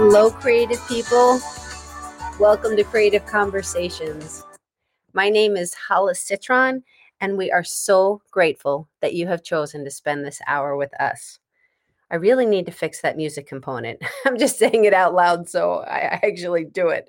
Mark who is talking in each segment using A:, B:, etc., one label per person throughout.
A: Hello, creative people. Welcome to Creative Conversations. My name is Hala Citron, and we are so grateful that you have chosen to spend this hour with us. I really need to fix that music component. I'm just saying it out loud, so I actually do it.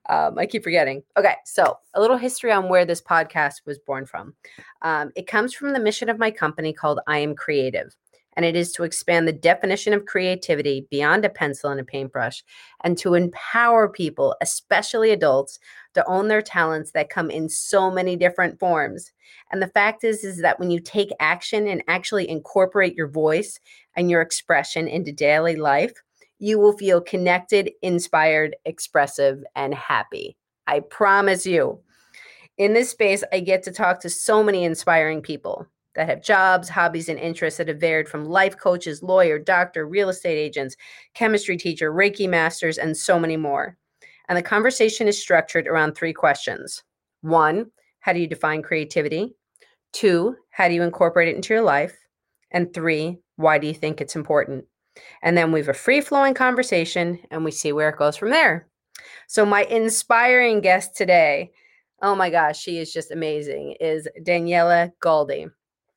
A: I keep forgetting. Okay, so a little history on where this podcast was born from. It comes from the mission of my company called I Am Creative, and it is to expand the definition of creativity beyond a pencil and a paintbrush and to empower people, especially adults, to own their talents that come in so many different forms. And the fact is that when you take action and actually incorporate your voice and your expression into daily life, you will feel connected, inspired, expressive, and happy. I promise you. In this space, I get to talk to so many inspiring people that have jobs, hobbies, and interests that have varied from life coaches, lawyer, doctor, real estate agents, chemistry teacher, Reiki masters, and so many more. And the conversation is structured around three questions. One, how do you define creativity? Two, how do you incorporate it into your life? And three, why do you think it's important? And then we have a free-flowing conversation and we see where it goes from there. So my inspiring guest today, oh my gosh, she is just amazing, is Daniela Galdi.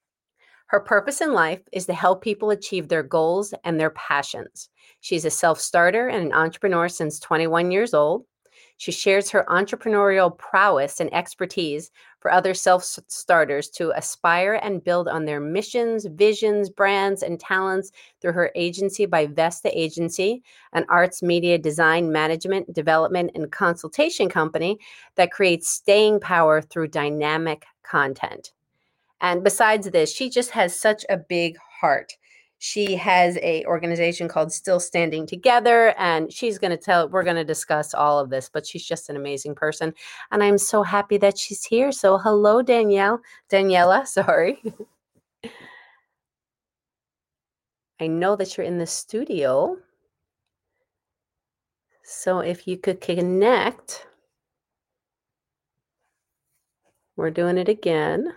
A: Her purpose in life is to help people achieve their goals and their passions. She's a self-starter and an entrepreneur since 21 years old. She shares her entrepreneurial prowess and expertise for other self-starters to aspire and build on their missions, visions, brands, and talents through her agency by Vesta Agency, an arts media design management, development, and consultation company that creates staying power through dynamic content. And besides this, she just has such a big heart. She has a organization called Still Standing Together, and we're going to discuss all of this, but she's just an amazing person. And I'm so happy that she's here. So hello, Daniela, sorry. I know that you're in the studio. So if you could connect, we're doing it again.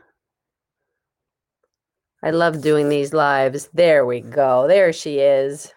A: I love doing these lives. There we go. There she is.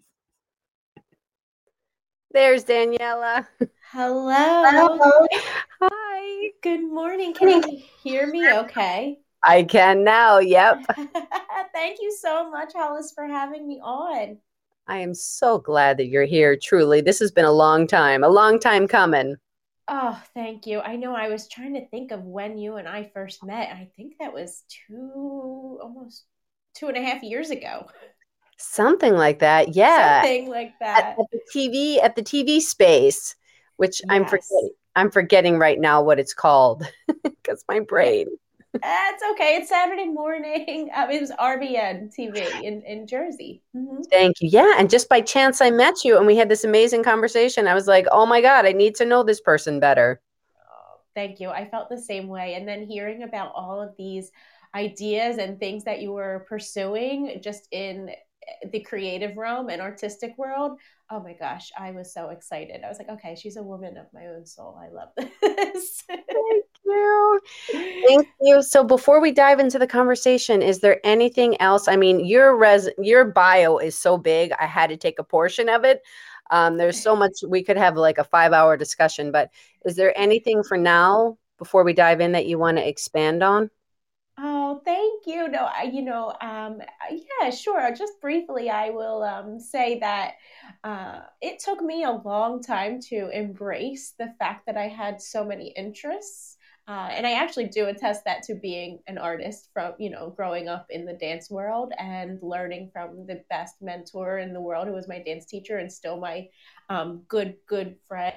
A: There's Daniela.
B: Hello.
A: Hi.
B: Good morning. Can you hear me okay?
A: I can now. Yep.
B: Thank you so much, Hollis, for having me on.
A: I am so glad that you're here. Truly, this has been a long time coming.
B: Oh, thank you. I know I was trying to think of when you and I first met. I think that was almost 2.5 years ago.
A: Something like that. Yeah.
B: Something like
A: At,
B: that.
A: at the TV space, which
B: Yes.
A: I'm forgetting right now what it's called because my
B: Yeah.
A: brain.
B: That's okay. It's Saturday morning. It was RBN TV in Jersey.
A: Thank you. Yeah. And just by chance, I met you and we had this amazing conversation. I was like, oh my God, I need to know this person better.
B: Oh, thank you. I felt the same way. And then hearing about all of these ideas and things that you were pursuing just in the creative realm and artistic world, oh my gosh, I was so excited. I was like, okay, she's a woman of my own soul. I love this.
A: Thank you. Thank you. So before we dive into the conversation, is there anything else? I mean, your bio is so big. I had to take a portion of it. There's so much we could have like a 5-hour discussion, but is there anything for now before we dive in that you want to expand on?
B: Oh, thank you. No, yeah, sure. Just briefly, I will say that it took me a long time to embrace the fact that I had so many interests. And I actually do attest that to being an artist from, growing up in the dance world and learning from the best mentor in the world, who was my dance teacher and still my good friend.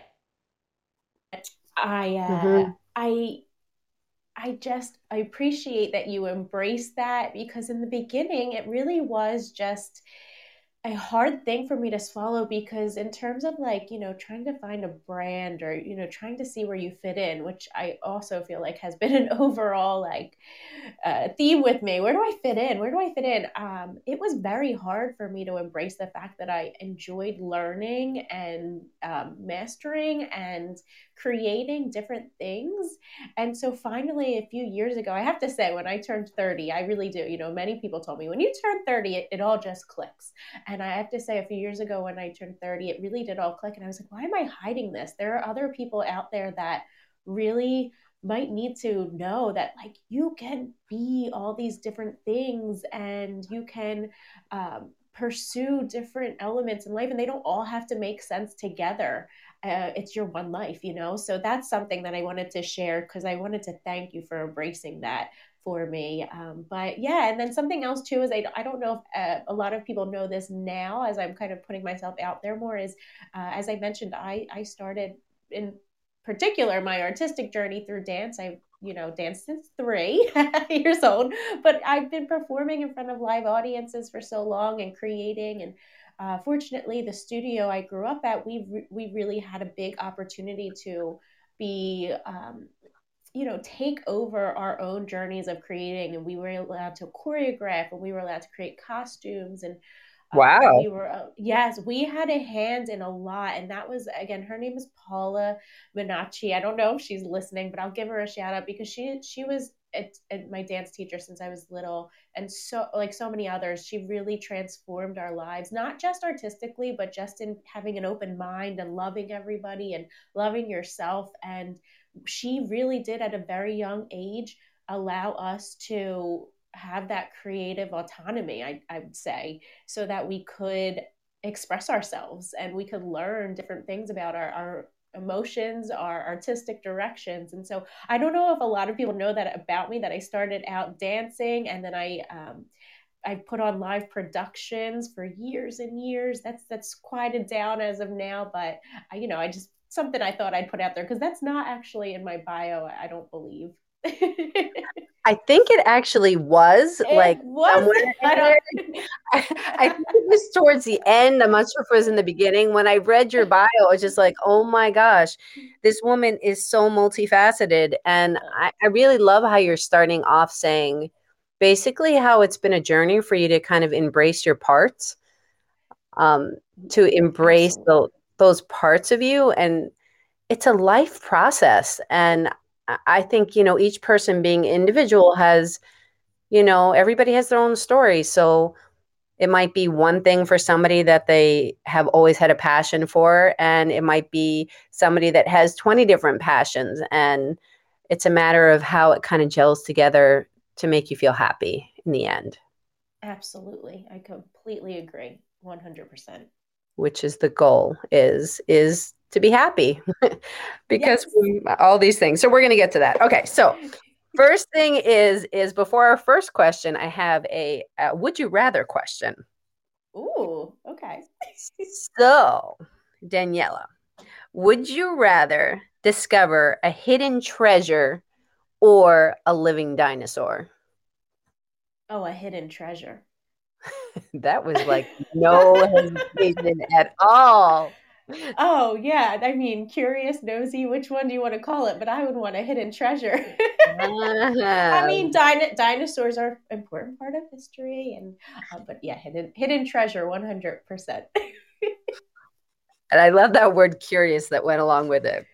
B: I, uh,
A: Hmm.
B: I, I appreciate that you embrace that, because in the beginning it really was just a hard thing for me to swallow, because in terms of, like, trying to find a brand, or trying to see where you fit in, which I also feel like has been an overall, like, theme with me. Where do I fit in? Where do I fit in? It was very hard for me to embrace the fact that I enjoyed learning and mastering and creating different things. And so finally, a few years ago, I have to say, when I turned 30, I really do. Many people told me when you turn 30, it all just clicks. And I have to say, a few years ago when I turned 30, it really did all click. And I was like, why am I hiding this? There are other people out there that really might need to know that, like, you can be all these different things and you can pursue different elements in life, and they don't all have to make sense together. It's your one life, you know? So that's something that I wanted to share because I wanted to thank you for embracing that for me. But yeah, and then something else too is I don't know if a lot of people know this now as I'm kind of putting myself out there more is, as I mentioned, I started in particular my artistic journey through dance. I've danced since 3 years old, but I've been performing in front of live audiences for so long and creating. And fortunately, the studio I grew up at, we really had a big opportunity to be take over our own journeys of creating, and we were allowed to choreograph and we were allowed to create costumes, and
A: Wow.
B: we were yes, we had a hand in a lot. And that was, again, her name is Paula Minacci. I don't know if she's listening, but I'll give her a shout out because she was my dance teacher since I was little, and so, like so many others, she really transformed our lives, not just artistically but just in having an open mind and loving everybody and loving yourself. And she really did at a very young age allow us to have that creative autonomy, I would say, so that we could express ourselves and we could learn different things about our emotions, our artistic directions. And so I don't know if a lot of people know that about me, that I started out dancing and then I put on live productions for years and years. That's quieted down as of now, but I just, something I thought I'd put out there because that's not actually in my bio, I don't believe.
A: I think it actually was like
B: It was.
A: somewhere
B: I
A: in there.
B: don't.
A: I think it was towards the end. I'm not sure if it was in the beginning. When I read your bio, I was just like, oh my gosh, this woman is so multifaceted. And I really love how you're starting off saying basically how it's been a journey for you to kind of embrace your parts, um, to embrace
B: Absolutely.
A: those parts of you. And it's a life process. And I think, each person being individual has, everybody has their own story. So it might be one thing for somebody that they have always had a passion for, and it might be somebody that has 20 different passions. And it's a matter of how it kind of gels together to make you feel happy in the end,
B: Absolutely. I completely agree. 100%.
A: which is the goal is to be happy because
B: Yes.
A: all these things. So we're going to get to that. Okay. So first thing is before our first question, I have a would you rather question.
B: Ooh, okay.
A: So, Daniela, would you rather discover a hidden treasure or a living dinosaur?
B: Oh, a hidden treasure.
A: That was like no hesitation at all.
B: Oh, yeah. I mean, curious, nosy, which one do you want to call it? But I would want a hidden treasure. I
A: Ah,
B: mean, dinosaurs are an important part of history, and but yeah, hidden treasure, 100%.
A: and I love that word curious that went along with it.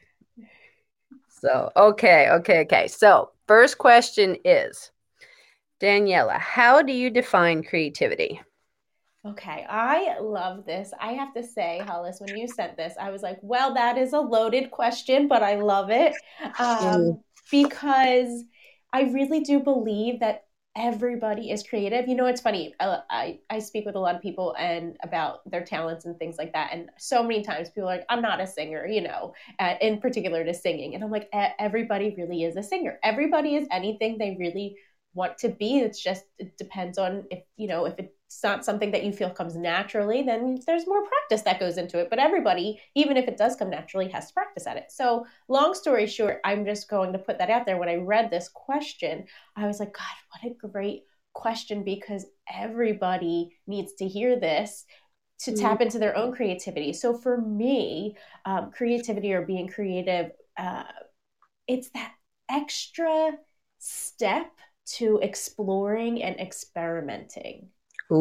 A: So, okay. So, first question is Daniela, how do you define creativity?
B: Okay, I love this. I have to say, Hollis, when you sent this, I was like, well, that is a loaded question, but I love it
A: Mm,
B: because I really do believe that everybody is creative. You know, it's funny. I speak with a lot of people and about their talents and things like that. And so many times people are like, I'm not a singer, in particular to singing. And I'm like, everybody really is a singer. Everybody is anything they really want to be. It's just, it depends on if it's not something that you feel comes naturally, then there's more practice that goes into it. But everybody, even if it does come naturally, has to practice at it. So long story short, I'm just going to put that out there. When I read this question, I was like, God, what a great question, because everybody needs to hear this to
A: mm,
B: tap into their own creativity. So for me, creativity or being creative, it's that extra step to exploring and experimenting.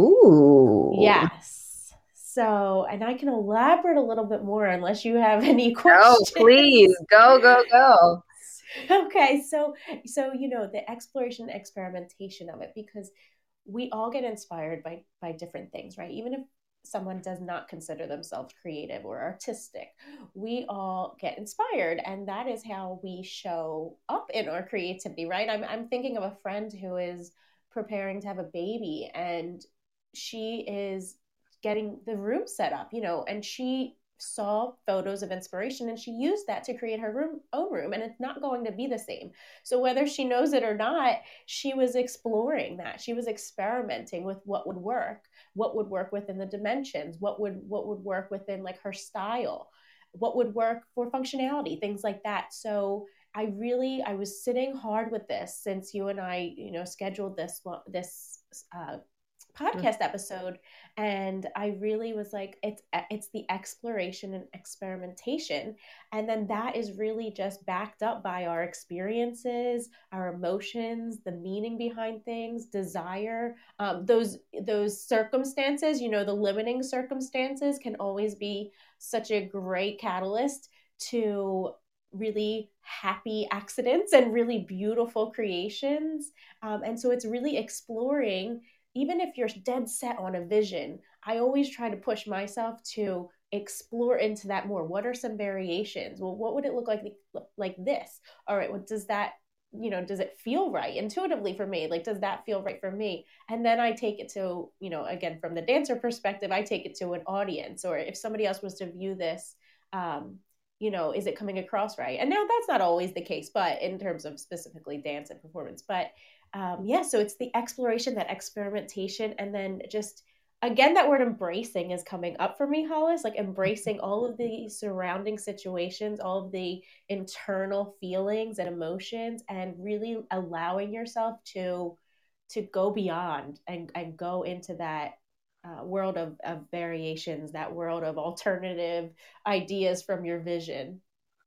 A: ooh.
B: Yes. So, and I can elaborate a little bit more unless you have any
A: Oh, please.
B: questions.
A: Go.
B: Okay, so the exploration and experimentation of it, because we all get inspired by different things, right? Even if someone does not consider themselves creative or artistic. We all get inspired, and that is how we show up in our creativity, right? I'm thinking of a friend who is preparing to have a baby, and she is getting the room set up, and she saw photos of inspiration and she used that to create her own room, and it's not going to be the same. So whether she knows it or not, she was exploring that. She was experimenting with what would work within the dimensions, what would work within like her style, what would work for functionality, things like that. So I was sitting hard with this since you and I, scheduled this podcast episode, and I really was like, it's the exploration and experimentation, and then that is really just backed up by our experiences, our emotions, the meaning behind things, desire. Those circumstances, the limiting circumstances can always be such a great catalyst to really happy accidents and really beautiful creations. And so it's really exploring, even if you're dead set on a vision, I always try to push myself to explore into that more. What are some variations? Well, what would it look like this? All right, what does that, does it feel right intuitively for me? Like, does that feel right for me? And then I take it to, again, from the dancer perspective, I take it to an audience, or if somebody else was to view this, is it coming across right? And now that's not always the case, but in terms of specifically dance and performance, but yeah, so it's the exploration, that experimentation, and then just again, that word embracing is coming up for me, Hollis, like embracing all of the surrounding situations, all of the internal feelings and emotions, and really allowing yourself to go beyond and go into that world of variations, that world of alternative ideas from your vision.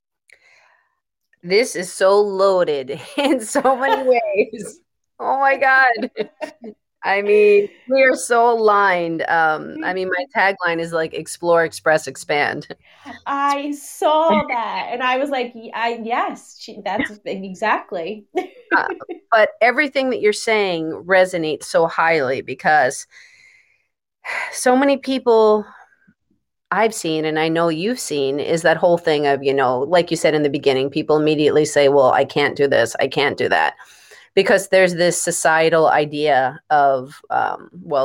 A: This is so loaded in so many ways. Oh my God. I mean, we are so aligned. I mean, my tagline is like explore, express, expand.
B: I saw that and I was like, yes, that's exactly.
A: Uh, but everything that you're saying resonates so highly because so many people I've seen, and I know you've seen, is that whole thing of, like you said in the beginning, people immediately say, well, I can't do this, I can't do that. Because there's this societal idea of, well,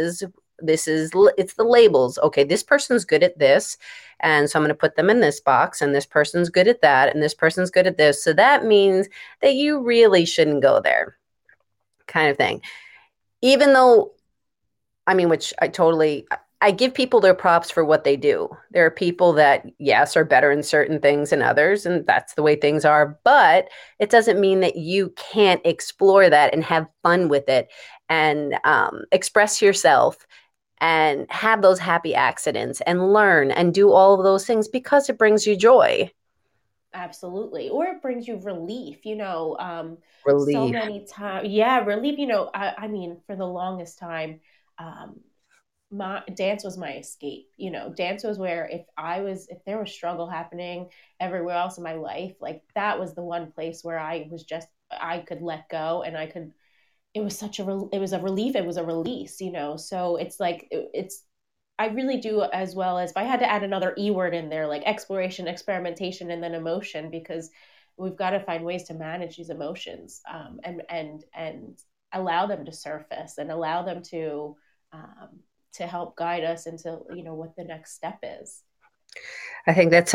A: it's the labels. Okay, this person's good at this. And so I'm going to put them in this box, and this person's good at that, and this person's good at this. So that means that you really shouldn't go there, kind of thing. Even though, I mean, which I give people their props for what they do. There are people that, yes, are better in certain things than others, and that's the way things are. But it doesn't mean that you can't explore that and have fun with it and express yourself and have those happy accidents and learn and do all of those things because it brings you joy.
B: Absolutely. Or it brings you relief, so
A: Relief.
B: many times. Yeah, relief, I mean, for the longest time, um, my dance was my escape. Dance was where if there was struggle happening everywhere else in my life, like that was the one place where I could let go, and I could, it was it was a relief, it was a release, so it's like it's I really do, as well as if I had to add another E word in there, like exploration, experimentation, and then emotion, because we've got to find ways to manage these emotions, and allow them to surface and allow them to help guide us into what the next step is.
A: I think that's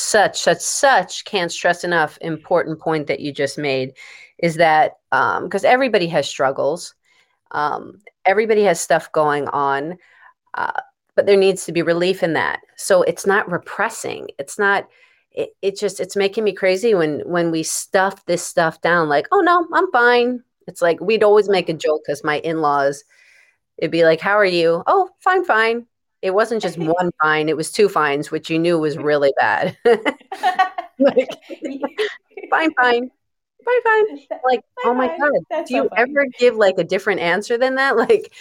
A: such can't stress enough important point that you just made is that because everybody has struggles, everybody has stuff going on, uh, but there needs to be relief in that. So it's not repressing. It's not. It's making me crazy when we stuff this stuff down. Like, oh no, I'm fine. It's like we'd always make a joke because my in-laws, it'd be like, how are you? Oh, fine, fine. It wasn't just one fine, it was two fines, which you knew was really bad. Like, fine, fine, fine, fine. Like,
B: Bye
A: oh my
B: bye.
A: God,
B: That's
A: do
B: so
A: you
B: funny.
A: ever give like a different answer than that? Like,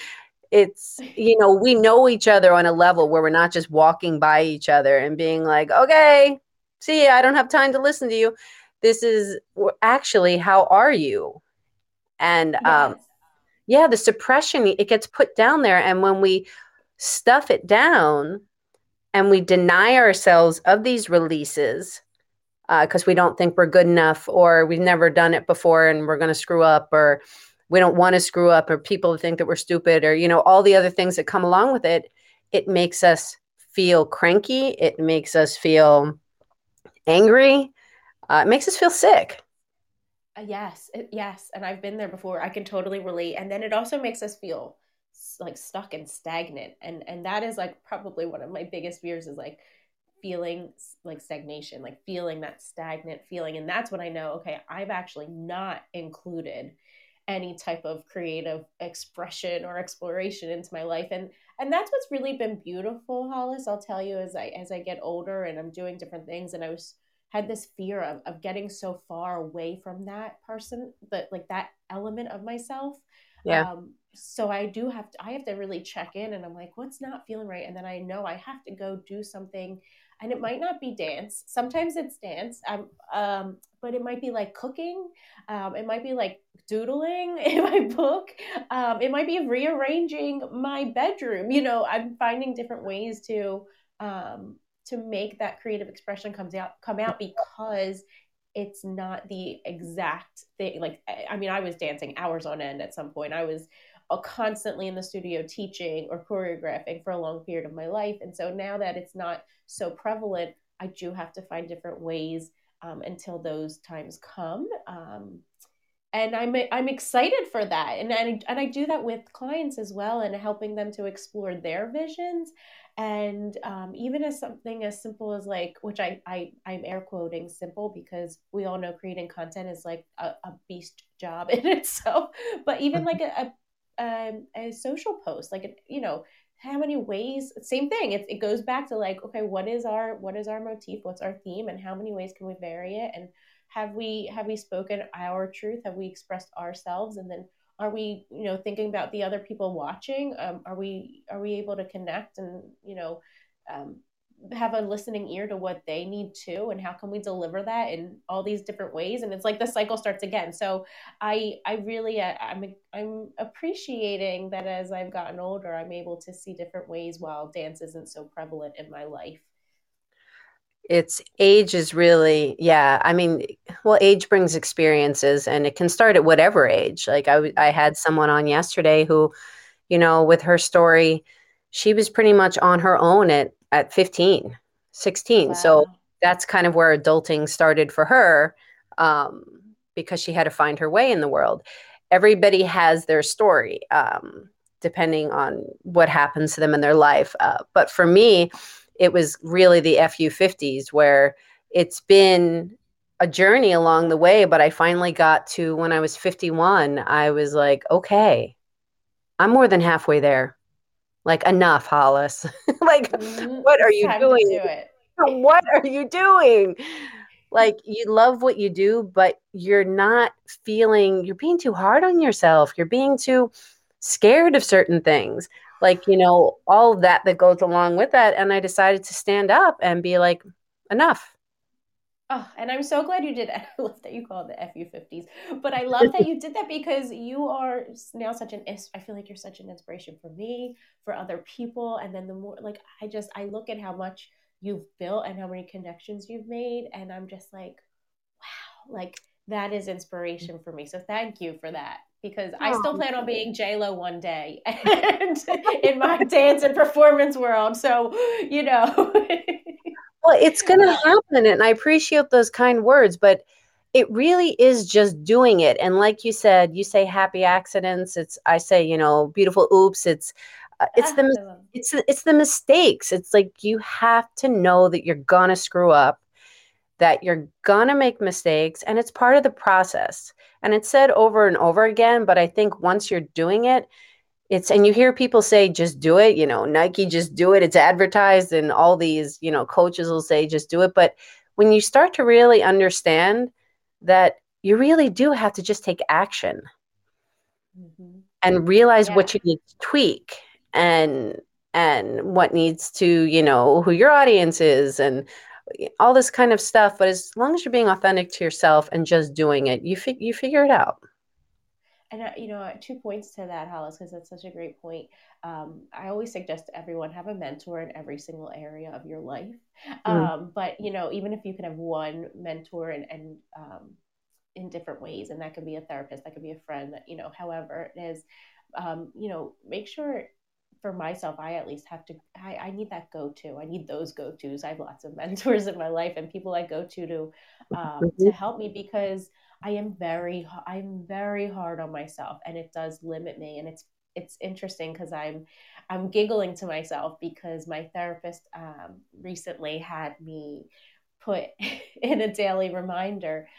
A: we know each other on a level where we're not just walking by each other and being like, okay, see ya, I don't have time to listen to you. This is actually, how are you? And
B: Yes.
A: yeah, the suppression, it gets put down there. And when we stuff it down and we deny ourselves of these releases because we don't think we're good enough, or we've never done it before and we're going to screw up, or we don't want to screw up, or people think that we're stupid, or, all the other things that come along with it, it makes us feel cranky. It makes us feel angry. It makes us feel sick.
B: Yes, yes, and I've been there before. I can totally relate. And then it also makes us feel like stuck and stagnant, and that is like probably one of my biggest fears is like feeling like stagnation, like feeling that stagnant feeling. And that's when I know, okay, I've actually not included any type of creative expression or exploration into my life. And that's what's really been beautiful, Hollis. I'll tell you, as I get older and I'm doing different things, and I was had this fear of getting so far away from that person, but like that element of myself.
A: Yeah.
B: So I have to really check in, and I'm like, what's not feeling right? And then I know I have to go do something, and it might not be dance. Sometimes it's dance. But it might be like cooking. It might be like doodling in my book. It might be rearranging my bedroom. I'm finding different ways to make that creative expression come out because it's not the exact thing. Like, I mean, I was dancing hours on end at some point. I was constantly in the studio teaching or choreographing for a long period of my life. And so now that it's not so prevalent, I do have to find different ways until those times come. And I'm excited for that, and I do that with clients as well, and helping them to explore their visions, and even as something as simple as like, which I'm air quoting simple because we all know creating content is like a beast job in itself, but even like a social post, like how many ways, same thing, it goes back to like, okay, what is our motif, what's our theme, and how many ways can we vary it, and have we spoken our truth, have we expressed ourselves, and then are we thinking about the other people watching, are we able to connect and um, have a listening ear to what they need too, and how can we deliver that in all these different ways, and it's like the cycle starts again. So I really I'm appreciating that as I've gotten older, I'm able to see different ways while dance isn't so prevalent in my life.
A: It's age is really, yeah. I mean, well, age brings experiences and it can start at whatever age. Like I had someone on yesterday who, with her story, she was pretty much on her own at 15, 16. So
B: Wow.
A: that's kind of where adulting started for her, um, because she had to find her way in the world. Everybody has their story, depending on what happens to them in their life. But for me, it was really the FU50s where it's been a journey along the way. But I finally got to when I was 51, I was like, okay, I'm more than halfway there. Like, enough, Hollis. Like, what are
B: It's
A: you
B: time to do
A: doing?
B: it.
A: What are you doing? Like, you love what you do, but you're not feeling, you're being too hard on yourself. You're being too scared of certain things. Like, all of that goes along with that. And I decided to stand up and be like, enough.
B: Oh, and I'm so glad you did that. I love that you call it the FU50s. But I love that you did that because you are now I feel like you're such an inspiration for me, for other people. And then the more, like, I look at how much you've built and how many connections you've made. And I'm just like, wow, like that is inspiration for me. So thank you for that. Because I still
A: Oh.
B: plan on being J-Lo one day and in my dance and performance world. So, you know.
A: Well, it's going to
B: uh,
A: happen. And I appreciate those kind words, but it really is just doing it. And like you said, you say happy accidents. I say, beautiful oops.
B: I love
A: It's the mistakes. It's like you have to know that you're going to screw up, that you're going to make mistakes, and it's part of the process. And it's said over and over again, but I think once you're doing it, and you hear people say, just do it, Nike, just do it. It's advertised, and all these, coaches will say, just do it. But when you start to really understand that you really do have to just take action
B: Mhm.
A: and realize
B: Yeah.
A: what you need to tweak and what needs to, who your audience is and all this kind of stuff. But as long as you're being authentic to yourself and just doing it, you figure it out.
B: And 2 points to that, Hollis, because that's such a great point. I always suggest to everyone have a mentor in every single area of your life.
A: Mm,
B: But even if you can have one mentor and in different ways, and that could be a therapist, that could be a friend, that however it is, make sure, for myself, I at least have to, I need that go-to. I need those go-tos. I have lots of mentors in my life and people I go to
A: mhm,
B: help me, because I'm very hard on myself, and it does limit me. And it's interesting because I'm giggling to myself because my therapist recently had me put in a daily reminder,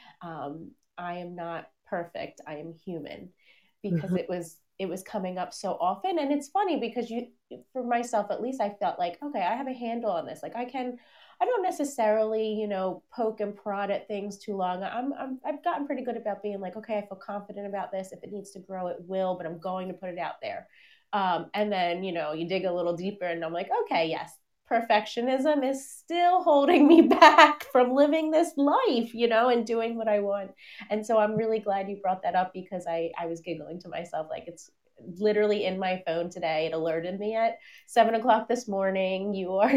B: I am not perfect, I am human, because
A: mhm.
B: it was coming up so often. And it's funny because for myself at least, I felt like, okay, I have a handle on this. Like I don't necessarily, poke and prod at things too long. I've gotten pretty good about being like, okay, I feel confident about this. If it needs to grow, it will, but I'm going to put it out there. And then, you dig a little deeper and I'm like, okay, yes, perfectionism is still holding me back from living this life, and doing what I want. And so I'm really glad you brought that up, because I was giggling to myself. Like, it's literally in my phone today. It alerted me at 7 o'clock this morning. You are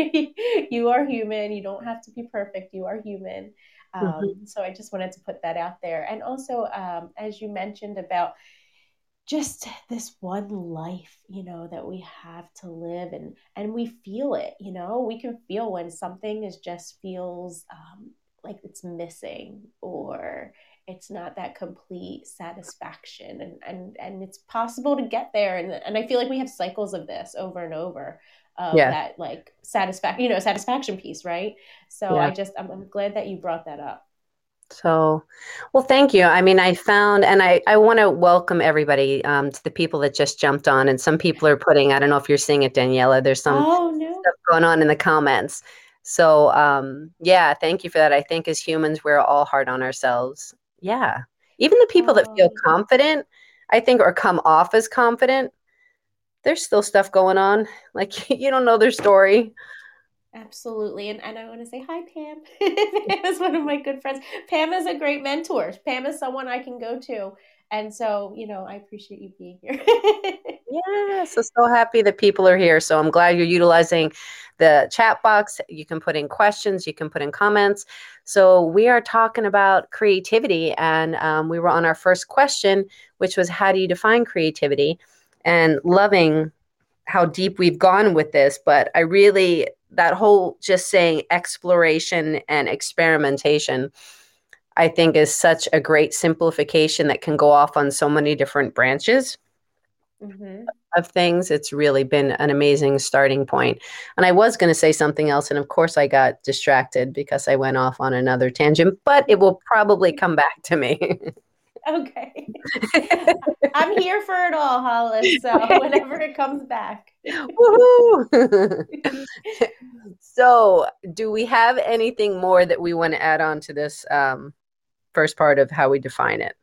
B: you are human. You don't have to be perfect. You are human.
A: Mhm.
B: So I just wanted to put that out there. And also, as you mentioned about just this one life, that we have to live, and we feel it. We can feel when something is just feels like it's missing, or it's not that complete satisfaction, and it's possible to get there. And I feel like we have cycles of this over and over, of
A: Yeah.
B: that, like, satisfaction piece, right? So
A: Yeah.
B: I'm glad that you brought that up.
A: So, well, thank you. I mean, I found, and I want to welcome everybody to the people that just jumped on. And some people are putting, I don't know if you're seeing it, Daniela, there's some
B: Oh no.
A: stuff going on in the comments. So, yeah, thank you for that. I think as humans, we're all hard on ourselves. Yeah. Even the people that
B: Oh
A: feel
B: yeah.
A: confident, I think, or come off as confident, there's still stuff going on. Like, you don't know their story.
B: Absolutely. And I want to say hi, Pam. Pam is one of my good friends. Pam is a great mentor. Pam is someone I can go to. And so, I appreciate you being here.
A: Yeah, so happy that people are here. So I'm glad you're utilizing the chat box. You can put in questions, you can put in comments. So we are talking about creativity, and we were on our first question, which was how do you define creativity? And loving how deep we've gone with this, but I really that whole just saying exploration and experimentation, I think is such a great simplification that can go off on so many different branches
B: Hmm.
A: of things. It's really been an amazing starting point. And I was going to say something else, and of course, I got distracted because I went off on another tangent, but it will probably come back to me.
B: Okay. I'm here for it all, Hollis. So whenever it comes back.
A: Woohoo! So, do we have anything more that we want to add on to this first part of how we define it?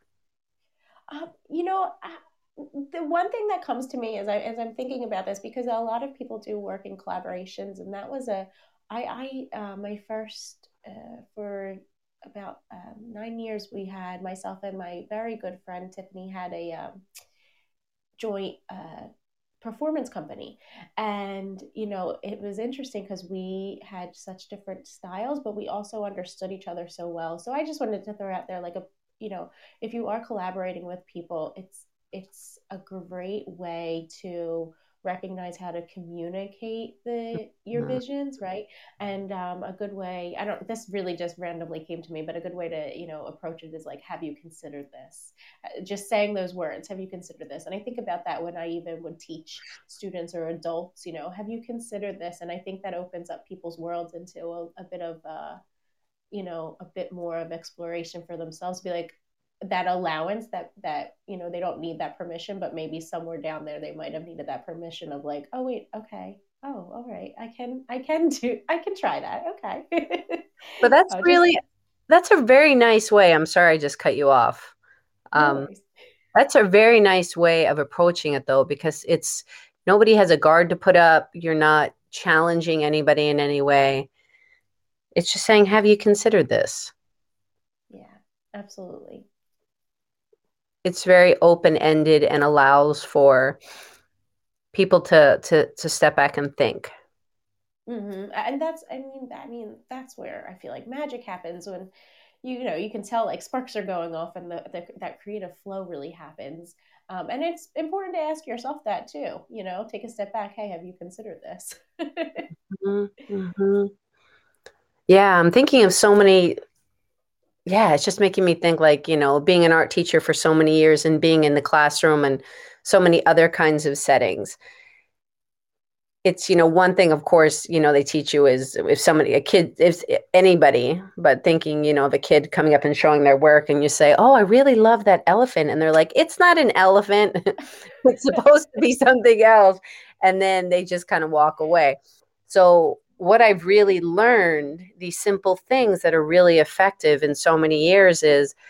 B: The one thing that comes to me as I'm thinking about this, because a lot of people do work in collaborations, and that was my first, for about 9 years, we had, myself and my very good friend Tiffany had a joint performance company. And it was interesting because we had such different styles, but we also understood each other so well. So I just wanted to throw out there, like, if you are collaborating with people, it's a great way to recognize how to communicate your
A: Mhm.
B: visions, right? And a good way, I don't, this really just randomly came to me, but a good way to approach it is like, have you considered this? Just saying those words, have you considered this? And I think about that when I even would teach students or adults, have you considered this? And I think that opens up people's worlds into a bit of a bit more of exploration for themselves. Be like, that allowance, that they don't need that permission, but maybe somewhere down there they might have needed that permission of like, oh wait, okay, oh, all right, I can try that, okay.
A: But
B: Just
A: that's a very nice way. I'm sorry I just cut you off.
B: no
A: Um,
B: worries.
A: that's a very nice way of approaching it, though, because it's nobody has a guard to put up. You're not challenging anybody in any way. It's just saying, have you considered this?
B: Yeah, absolutely.
A: it's very open-ended and allows for people to step back and think.
B: And that's, I mean, that's where I feel like magic happens when you know you can tell like sparks are going off and that creative flow really happens. And it's important to ask yourself that too. You know, take a step back. Hey, have you considered this?
A: Mm-hmm. Yeah, I'm thinking of so many. Yeah, it's just making me think like, being an art teacher for so many years and being in the classroom and so many other kinds of settings. It's, one thing, of course, they teach you is if somebody, a kid, if anybody, but thinking, of a kid coming up and showing their work and you say, oh, I really love that elephant. And they're like, it's not an elephant. It's supposed to be something else. And then they just kind of walk away. So what I've really learned, these simple things that are really effective in so many years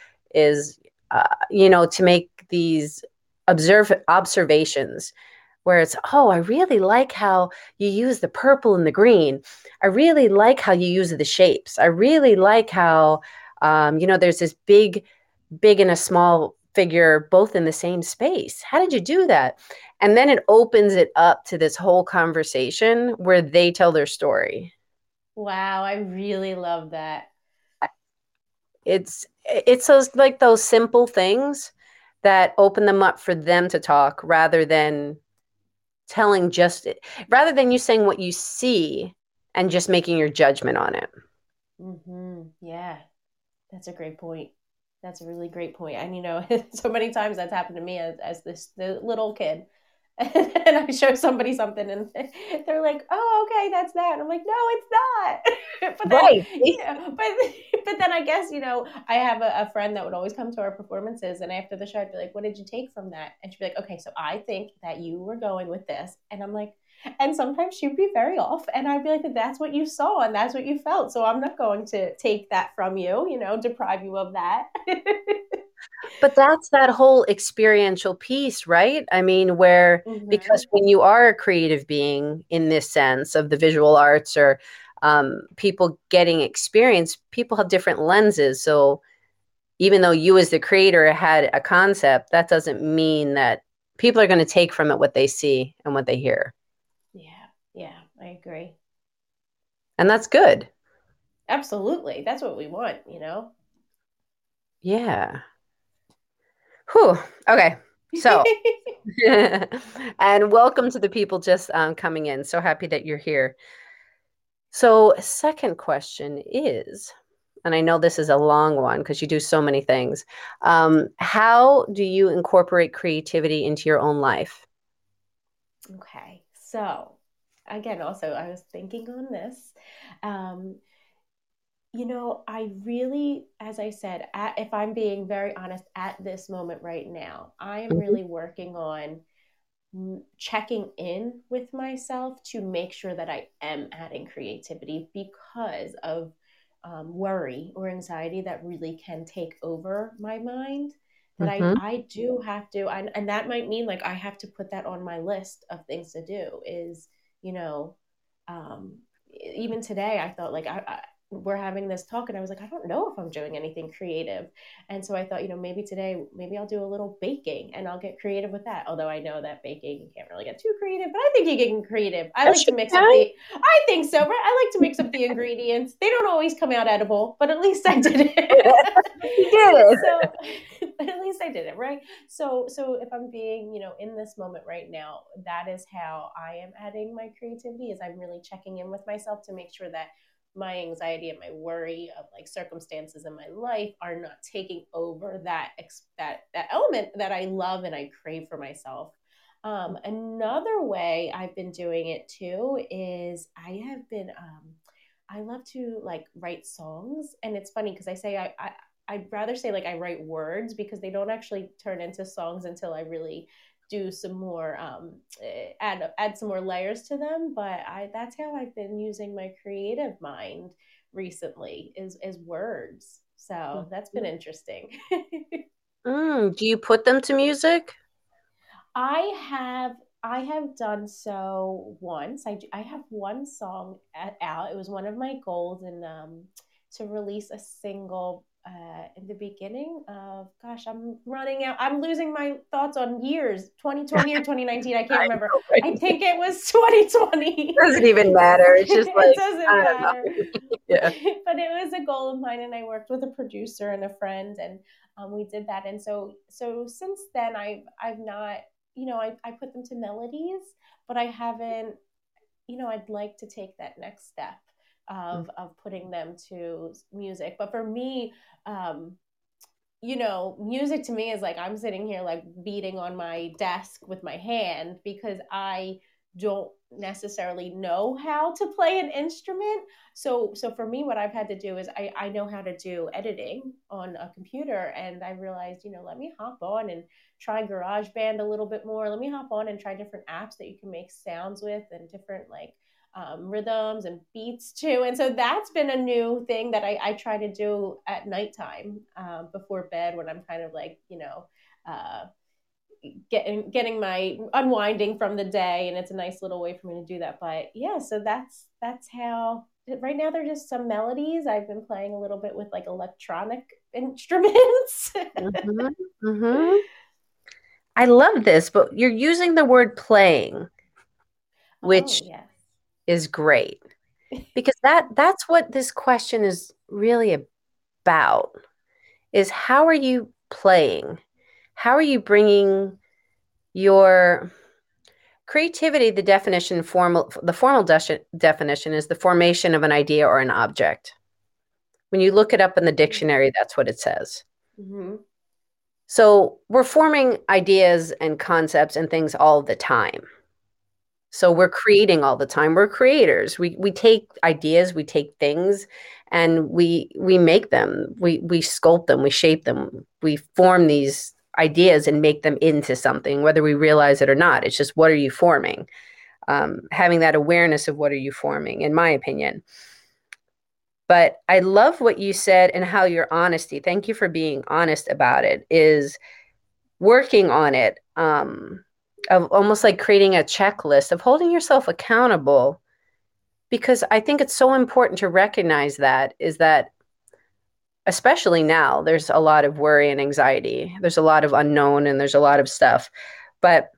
A: is to make these observations where it's, oh, I really like how you use the purple and the green. I really like how you use the shapes. I really like how, there's this big and a small figure both in the same space. How did you do that? And then it opens it up to this whole conversation where they tell their story.
B: Wow, I really love that.
A: It's those simple things that open them up for them to talk telling just rather than you saying what you see and just making your judgment on it.
B: Yeah, that's a great point. That's a really great point. And you know, so many times that's happened to me as the little kid. And I show somebody something and they're like, "Oh, okay, that's that." And I'm like, "No, it's not." But then,
A: Right.
B: you know, but then I guess, you know, I have a friend that would always come to our performances and after the show I'd be like, "What did you take from that?" And she'd be like, "Okay, so I think that you were going with this." And I'm like, and sometimes she'd be very off and I'd be like, that's what you saw and that's what you felt, so I'm not going to take that from you, you know, deprive you of that.
A: But that's that whole experiential piece, right? I mean, where
B: Mm-hmm.
A: because when you are a creative being in this sense of the visual arts or people getting experience, people have different lenses. So even though you as the creator had a concept, that doesn't mean that people are going to take from it what they see and what they hear.
B: Yeah, yeah, I agree.
A: And that's good.
B: Absolutely. That's what we want, you know?
A: Yeah. Whew. Okay. So, and welcome to the people just coming in. So happy that you're here. So, second question is, and I know this is a long one because you do so many things. How do you incorporate creativity into your own life?
B: Okay. So, again, also, I was thinking on this. Um, you know, I really, as I said, if I'm being very honest, at this moment right now, I am
A: Mhm,
B: really working on checking in with myself to make sure that I am adding creativity because of worry or anxiety that really can take over my mind. That
A: mhm,
B: I do have to, and that might mean like I have to put that on my list of things to do. Is, you know, um, even today I thought like we're having this talk and I was like, I don't know if I'm doing anything creative. And so I thought, you know, maybe today, maybe I'll do a little baking and I'll get creative with that. Although I know that baking, you can't really get too creative, but I think you get creative. I like
A: Yes,
B: to
A: you
B: mix up
A: can.
B: I think so, right? I like to mix up the ingredients. They don't always come out edible, but at least I did
A: You
B: it.
A: did it.
B: So at least I did it, right? So if I'm being, you know, in this moment right now, that is how I am adding my creativity is I'm really checking in with myself to make sure that my anxiety and my worry of like circumstances in my life are not taking over that element that I love and I crave for myself. Another way I've been doing it too is I love to like write songs, and it's funny because I say I'd rather say like I write words because they don't actually turn into songs until I really do some more add some more layers to them. But I that's how I've been using my creative mind recently is words. So that's been interesting.
A: Do you put them to music?
B: I have I have done so once. I have one song out. It was one of my goals in to release a single in the beginning of, gosh, I'm running out. I'm losing my thoughts on years, 2020 or 2019. I can't
A: I
B: remember.
A: know, right?
B: I think it was 2020.
A: Doesn't even matter. It's just
B: It
A: like,
B: doesn't
A: I don't
B: matter.
A: know.
B: But
A: Yeah.
B: it was a goal of mine, and I worked with a producer and a friend, and we did that. And so since then, I've not, I put them to melodies, but I haven't, I'd like to take that next step of putting them to music. But for me, um, music to me is like I'm sitting here like beating on my desk with my hand because I don't necessarily know how to play an instrument. So for me, what I've had to do is I know how to do editing on a computer, and I realized, let me hop on and try GarageBand a little bit more. Let me hop on and try different apps that you can make sounds with and different like rhythms and beats too. And so that's been a new thing that I try to do at nighttime before bed when I'm kind of like, uh, getting my unwinding from the day, and it's a nice little way for me to do that. But yeah, so that's how. Right now, they're just some melodies. I've been playing a little bit with like electronic instruments.
A: Hmm. Hmm. I love this, but you're using the word playing,
B: Oh
A: which
B: yes.
A: is great because that's what this question is really about, is how are you playing? How are you bringing your creativity? The definition is the formation of an idea or an object. When you look it up in the dictionary, that's what it says.
B: Mm-hmm.
A: So we're forming ideas and concepts and things all the time. So we're creating all the time. We're creators. We take ideas, we take things, and we make them. We sculpt them, we shape them, we form these ideas and make them into something, whether we realize it or not. It's just, what are you forming? Having that awareness of what are you forming, in my opinion. But I love what you said and how your honesty, thank you for being honest about it, is working on it, of almost like creating a checklist of holding yourself accountable. Because I think it's so important to recognize that, is that especially now, there's a lot of worry and anxiety. There's a lot of unknown and there's a lot of stuff. But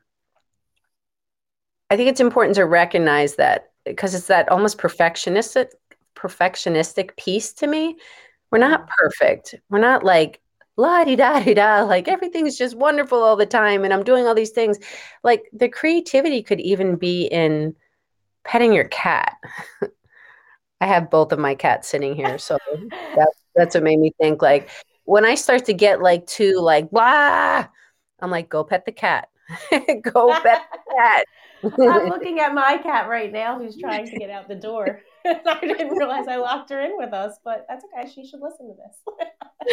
A: I think it's important to recognize that, because it's that almost perfectionistic piece to me. We're not
B: Mm.
A: perfect. We're not like la di da di da, like everything's just wonderful all the time and I'm doing all these things. Like the creativity could even be in petting your cat. I have both of my cats sitting here, so that's what made me think, like, when I start to get like too like blah, I'm like, go pet the cat. Go pet the cat.
B: I'm looking at my cat right now who's trying to get out the door. I didn't realize I locked her in with us, but that's okay. She should listen to this.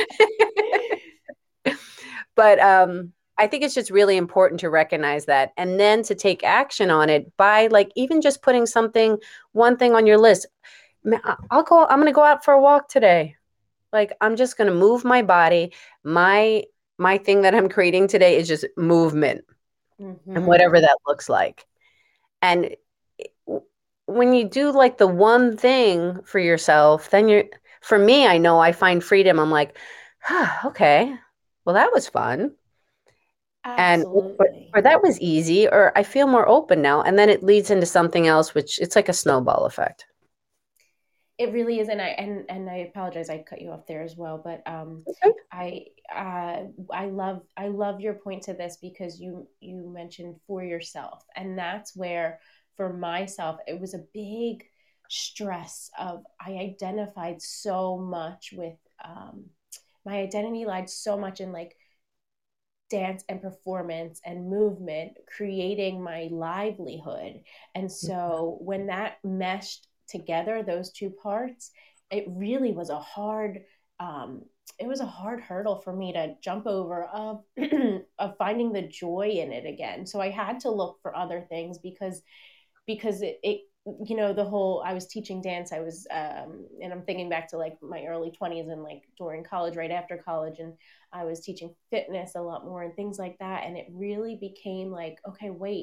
A: But I think it's just really important to recognize that and then to take action on it by like even just putting something, one thing on your list. I'm going to go out for a walk today. Like I'm just going to move my body. My thing that I'm creating today is just movement and
B: Mm-hmm.
A: whatever that looks like. And when you do like the one thing for yourself, then for me, I know I find freedom. I'm like, okay, well, that was fun. And
B: Absolutely.
A: or that was easy, or I feel more open now. And then it leads into something else, which it's like a snowball effect.
B: It really is, and I apologize, I cut you off there as well, but
A: Okay.
B: I I love your point to this because you mentioned for yourself, and that's where for myself it was a big stress of I identified so much with my identity lied so much in like dance and performance and movement, creating my livelihood. And so when that meshed together, those two parts, it really was a hard, it was a hard hurdle for me to jump over of of finding the joy in it again. So I had to look for other things because it the whole I was teaching dance. I was and I'm thinking back to like my early 20s and like during college, right after college, and I was teaching fitness a lot more and things like that, and it really became like, okay, wait,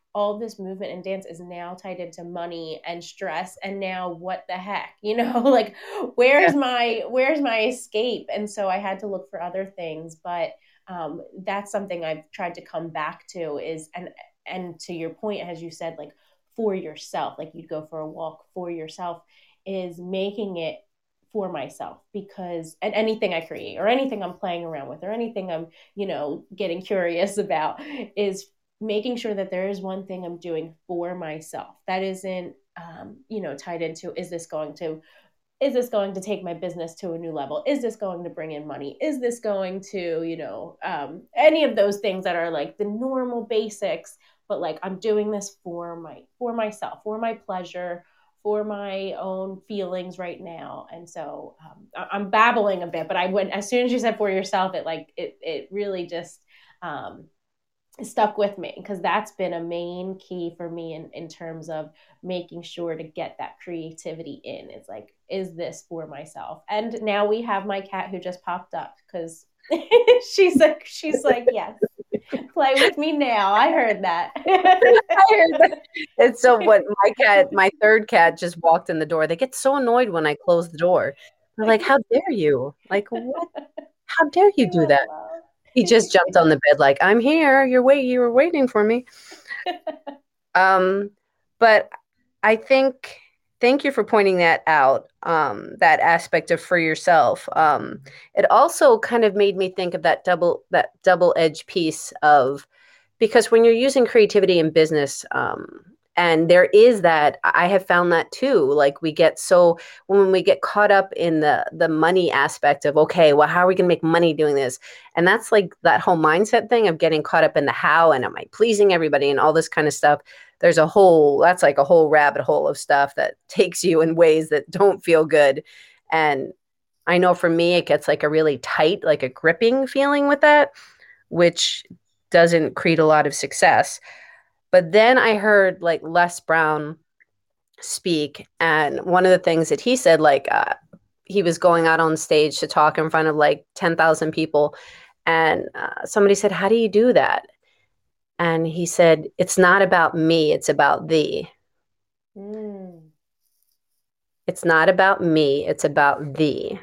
B: all this movement and dance is now tied into money and stress, and now what the heck, like
A: Yeah.
B: where's my escape? And so I had to look for other things. But that's something I've tried to come back to, is and to your point, as you said, like for yourself, like you'd go for a walk for yourself, is making it for myself. Because and anything I create or anything I'm playing around with or anything I'm getting curious about, is making sure that there is one thing I'm doing for myself that isn't tied into, is this going to take my business to a new level? Is this going to bring in money? Is this going to, any of those things that are like the normal basics? But like, I'm doing this for myself, for my pleasure, for my own feelings right now. And so I'm babbling a bit, but I went, as soon as you said for yourself, it really just um, stuck with me, because that's been a main key for me in terms of making sure to get that creativity in. It's like, is this for myself? And now we have my cat who just popped up, because she's like, yes, play with me now. I heard that.
A: I heard that. And so what my third cat just walked in the door. They get so annoyed when I close the door. They're like, "How dare you? Like, what? How dare you
B: They
A: do
B: love
A: that?"
B: love.
A: He just jumped on the bed like, "I'm here. You were waiting for me." Um, but I think thank you for pointing that out, that aspect of for yourself. It also kind of made me think of that double edged piece of because when you're using creativity in business, and there is that I have found that too. Like we get so when we get caught up in the money aspect of okay, well, how are we gonna make money doing this? And that's like that whole mindset thing of getting caught up in the how and am I pleasing everybody and all this kind of stuff. That's like a whole rabbit hole of stuff that takes you in ways that don't feel good. And I know for me, it gets like a really tight, like a gripping feeling with that, which doesn't create a lot of success. But then I heard like Les Brown speak, and one of the things that he said, like he was going out on stage to talk in front of like 10,000 people, and somebody said, "How do you do that?" And he said, "It's not about me; it's about thee.
B: Mm,
A: It's not about me; it's about thee."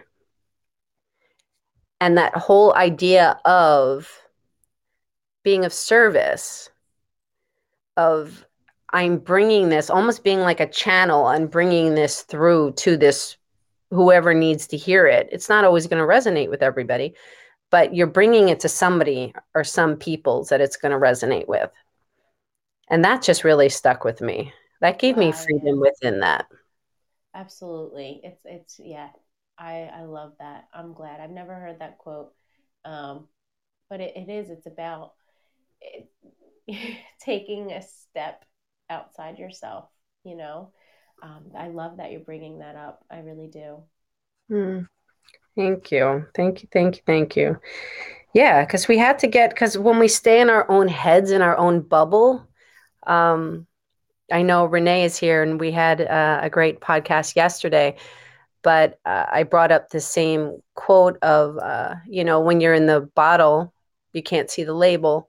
A: And that whole idea of being of service of I'm bringing this almost being like a channel and bringing this through to this whoever needs to hear it. It's not always going to resonate with everybody, but you're bringing it to somebody or some peoples that it's going to resonate with. And that just really stuck with me. That gave me
B: yeah,
A: freedom within that.
B: absolutely. It's yeah. I love that. I'm glad. I've never heard that quote. But it's about it, taking a step outside yourself, you know. I love that you're bringing that up. I really do.
A: Mm, thank you. Thank you. Thank you. Thank you. Yeah, because because when we stay in our own heads, in our own bubble, um, I know Renee is here and we had a great podcast yesterday, but I brought up the same quote of, when you're in the bottle, you can't see the label.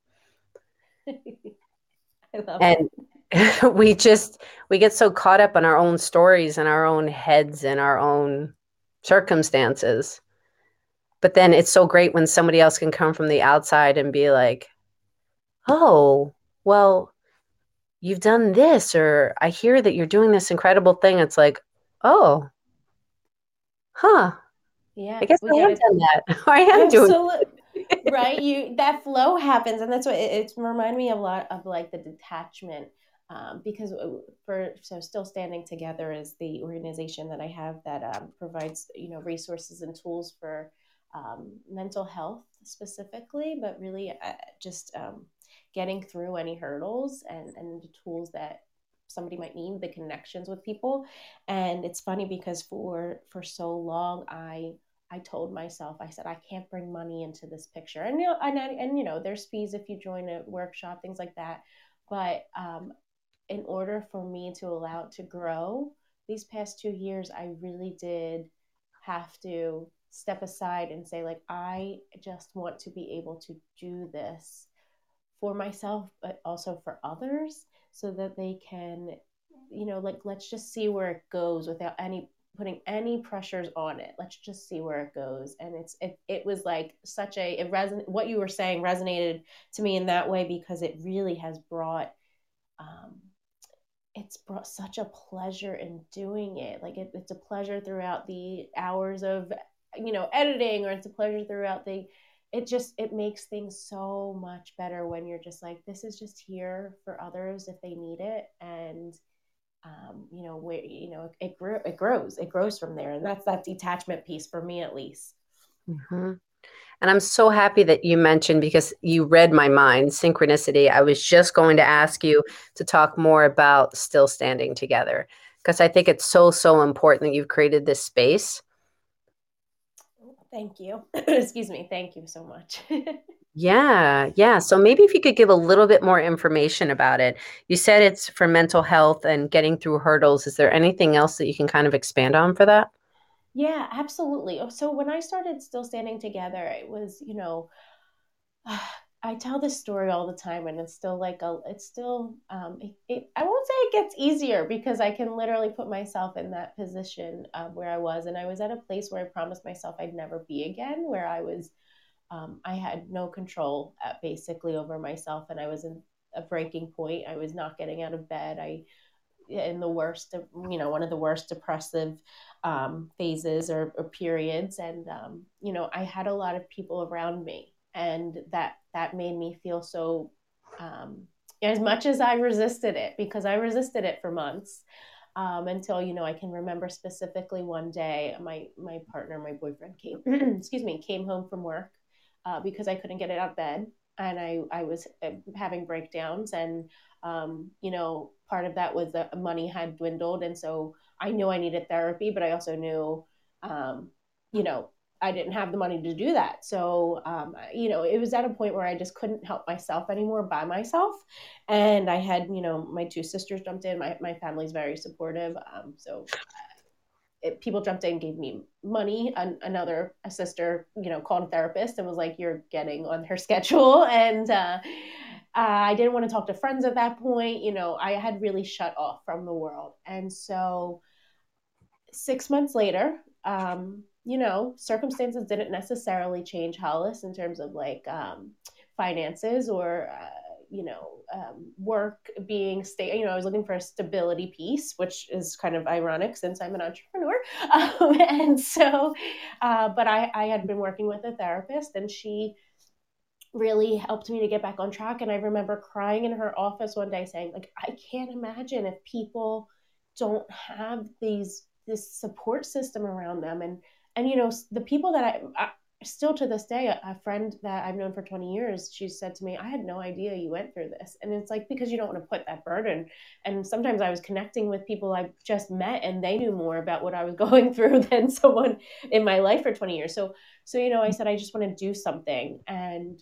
B: I love
A: And
B: it.
A: we get so caught up in our own stories and our own heads and our own circumstances. But then it's so great when somebody else can come from the outside and be like, oh, well, you've done this, or I hear that you're doing this incredible thing. It's like, oh, huh. I
B: Yeah,
A: guess
B: we
A: I have
B: gotta
A: done that. I am doing
B: absolutely right. You That flow happens, and that's what it's remind me a lot of, like the detachment. Because for so Still Standing Together is the organization that I have that provides resources and tools for mental health specifically, but really just getting through any hurdles and the tools that somebody might need, the connections with people. And it's funny because for so long I told myself, I said, I can't bring money into this picture. And there's fees if you join a workshop, things like that. But in order for me to allow it to grow, these past 2 years, I really did have to step aside and say, like, I just want to be able to do this for myself, but also for others, so that they can, like, let's just see where it goes without any putting any pressures on it. Let's just see where it goes. And it was like such what you were saying resonated to me in that way, because it really has brought, um, it's brought such a pleasure in doing it. Like it's a pleasure throughout the hours of, editing, or it's a pleasure throughout it makes things so much better when you're just like, this is just here for others if they need it. And where, it grows from there. And that's that detachment piece for me, at least.
A: Mhm. And I'm so happy that you mentioned, because you read my mind, synchronicity. I was just going to ask you to talk more about still standing together, because I think it's so, so important that you've created this space.
B: Thank you. Excuse me. Thank you so much.
A: Yeah, yeah. So maybe if you could give a little bit more information about it. You said it's for mental health and getting through hurdles. Is there anything else that you can kind of expand on for that?
B: Yeah, absolutely. So when I started Still Standing Together, it was, I tell this story all the time, and it's still it's still, I won't say it gets easier, because I can literally put myself in that position where I was. And I was at a place where I promised myself I'd never be again, where I had no control basically over myself. And I was in a breaking point. I was not getting out of bed. In the worst of, one of the worst depressive phases, or periods. And I had a lot of people around me, and that made me feel so, as much as I resisted it, because I resisted it for months, until, I can remember specifically one day, my partner, my boyfriend, came excuse me, came home from work, because I couldn't get it out of bed. And I was having breakdowns. And part of that was that money had dwindled. And so I knew I needed therapy, but I also knew, um, you know, I didn't have the money to do that. So, it was at a point where I just couldn't help myself anymore by myself. And I had, my two sisters jumped in. My family's very supportive. People jumped in, gave me money. A sister, called a therapist and was like, "You're getting on her schedule." And I didn't want to talk to friends at that point. I had really shut off from the world. And so 6 months later, circumstances didn't necessarily change Hollis in terms of like, finances, or work being I was looking for a stability piece, which is kind of ironic since I'm an entrepreneur. And so, but I had been working with a therapist, and she really helped me to get back on track. And I remember crying in her office one day saying, like, I can't imagine if people don't have this support system around them. And the people that I still to this day, a friend that I've known for 20 years, she said to me, "I had no idea you went through this." And it's like, because you don't want to put that burden. And sometimes I was connecting with people I just met, and they knew more about what I was going through than someone in my life for 20 years. So I said, I just want to do something. And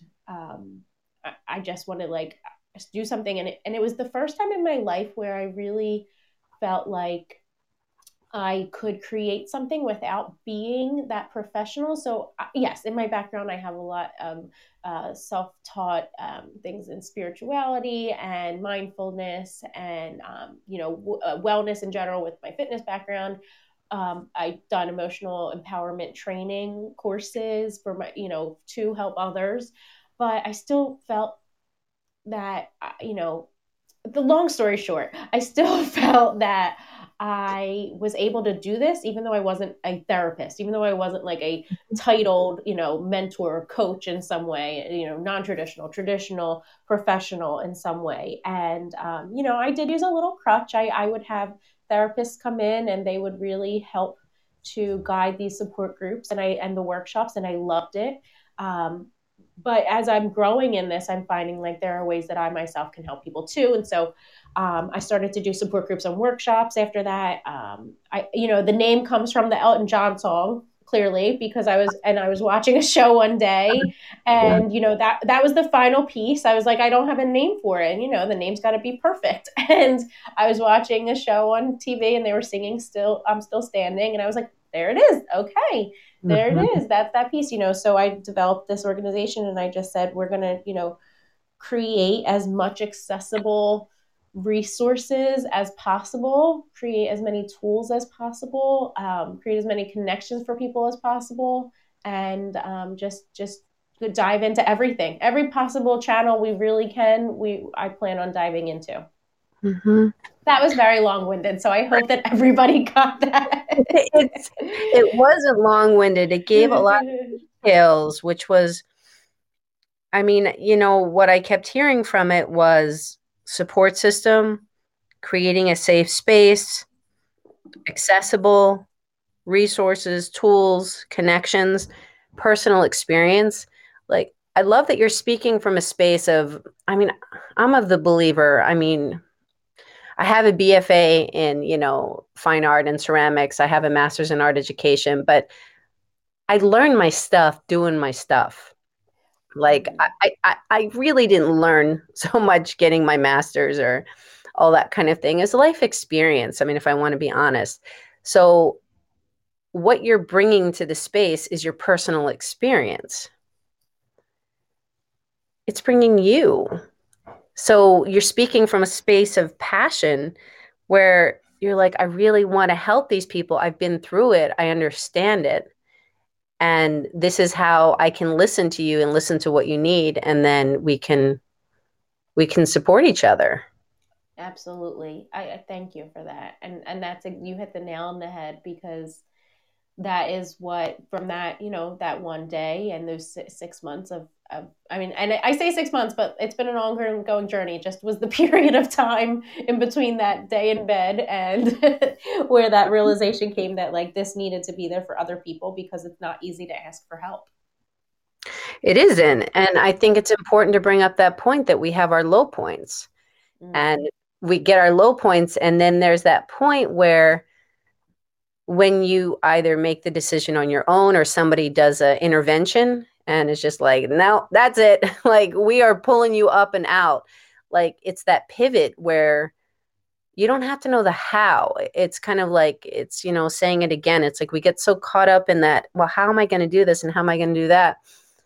B: I just want to, like, do something. And it was the first time in my life where I really felt like I could create something without being that professional. So, yes, in my background, I have a lot of self-taught things in spirituality and mindfulness, and wellness in general with my fitness background. I've done emotional empowerment training courses for my, to help others, but I still felt that, the long story short, I still felt that I was able to do this, even though I wasn't a therapist, even though I wasn't like a titled, mentor or coach in some way, non-traditional, traditional, professional in some way. And, I did use a little crutch. I would have therapists come in, and they would really help to guide these support groups and the workshops. And I loved it. But as I'm growing in this, I'm finding like there are ways that I myself can help people too. And so I started to do support groups and workshops after that. The name comes from the Elton John song, clearly, because I was watching a show one day,
A: Yeah.
B: and that was the final piece. I was like, I don't have a name for it, and the name's got to be perfect. And I was watching a show on TV, and they were singing "Still I'm Still Standing," and I was like, there it is. Okay, there it
A: Mhm.
B: is. That's that piece. So I developed this organization, and I just said, we're going to, create as much accessible resources as possible, create as many tools as possible, create as many connections for people as possible, and just dive into everything, every possible channel we really can. I plan on diving into.
A: Hmm.
B: That was very long winded, so I hope that everybody got that.
A: It wasn't long-winded. It gave a lot of details, which was, I mean, what I kept hearing from it was support system, creating a safe space, accessible resources, tools, connections, personal experience. Like, I love that you're speaking from a space of, I mean, I'm of the believer. I mean, I have a BFA in, fine art and ceramics. I have a master's in art education, but I learned my stuff doing my stuff. Like, I really didn't learn so much getting my master's or all that kind of thing. It's life experience. I mean, if I want to be honest. So what you're bringing to the space is your personal experience. It's bringing you. So you're speaking from a space of passion where you're like, I really want to help these people. I've been through it. I understand it. And this is how I can listen to you and listen to what you need. And then we can support each other.
B: Absolutely. I thank you for that. And you hit the nail on the head, because that is what, from that, that one day and those 6 months of, I mean, and I say 6 months, but it's been an ongoing journey. It just was the period of time in between that day in bed and where that realization came that like this needed to be there for other people, because it's not easy to ask for help.
A: It isn't. And I think it's important to bring up that point that we have our low points
B: Mm.
A: and we get our low points. And then there's that point where when you either make the decision on your own or somebody does an intervention and it's just like, no, that's it. Like, we are pulling you up and out. Like, it's that pivot where you don't have to know the how. It's kind of like, it's, saying it again. It's like we get so caught up in that, well, how am I going to do this and how am I going to do that?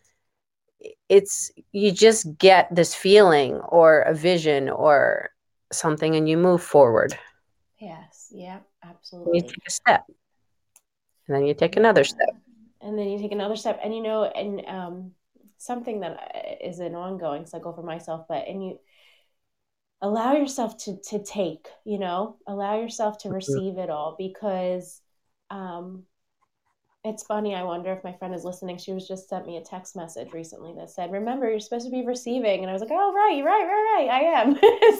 A: It's, you just get this feeling or a vision or something and you move forward.
B: Yes. Yeah,
A: You
B: absolutely.
A: take a step and then you take another
B: Yeah.
A: step.
B: And then you take another step, and something that is an ongoing cycle for myself, but and you allow yourself to take, allow yourself to
A: Mhm.
B: receive it all, because um it's funny. I wonder if my friend is listening. She was just sent me a text message recently that said, "Remember, you're supposed to be receiving." And I was like, "Oh, right, right. I am."